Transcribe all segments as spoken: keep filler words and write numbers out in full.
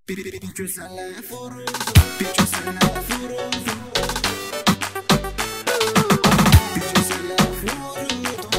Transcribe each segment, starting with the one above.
Bir, bir, bir güzelle vuruldum, bir güzelle vuruldum. Bir güzelle vuruldum.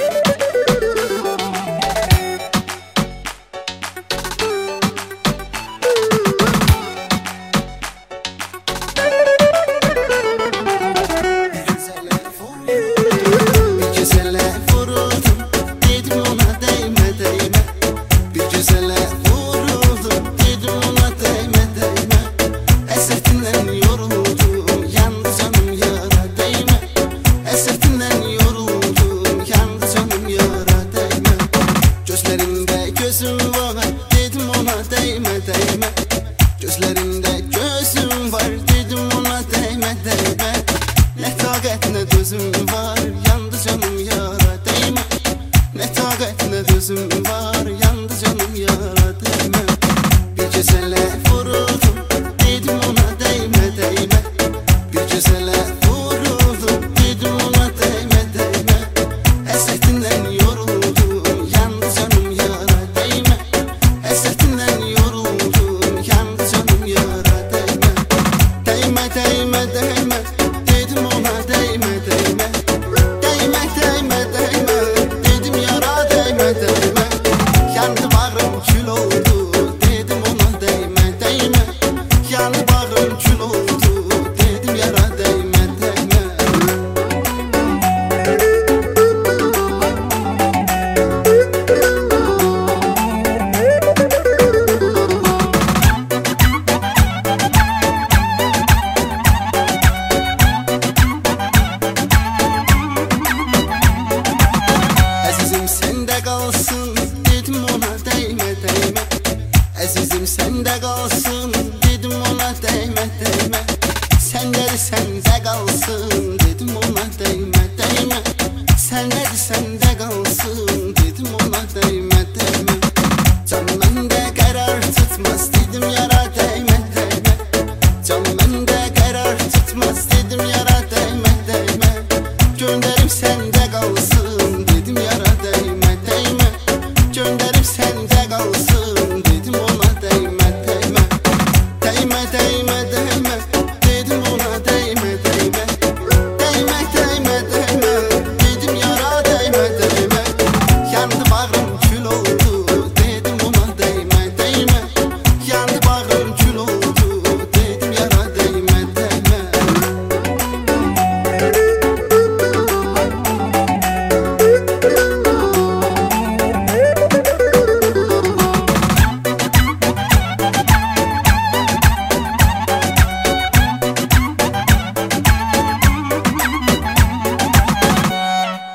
Bir güzelle vuruldum, bir güzelle vuruldum. Dedim ona değme değme. Bir güzelle vuruldum, dedim ona değme değme. Esretinden yoruldum, yandı canım yara değme. Esretinden yoruldum, yandı canım yara değme. Gözlerimde gözüm var, dedim ona değme değme. Gözlerimde gözüm var, dedim ona değme değme. Ne takat ne dözüm var, yandı canım yara değme. Ne takat ne dözüm var, yandı canım yara değme. Bir güzelle vuruldum, dedim ona değme değme. Bir güzelle vuruldum, dedim ona değme değme. Hasretinden yoruldum, yandı canım yara değme. Hasretinden yoruldum, yandı canım yara değme. Değme değme değme, dedim ona değme değme. Değme değme değme, dedim yara değme değme. Yandı bağrım kül oldu, dedim ona değme değme. Yandı bağrım kül oldu, dedim yara değme değme. Azizim sende kalsın, dedim ona değme değme. Azizim sende kalsın, dedim ona değme değme. Senleri sende kalsın, dedim ona değme değme. Senleri sende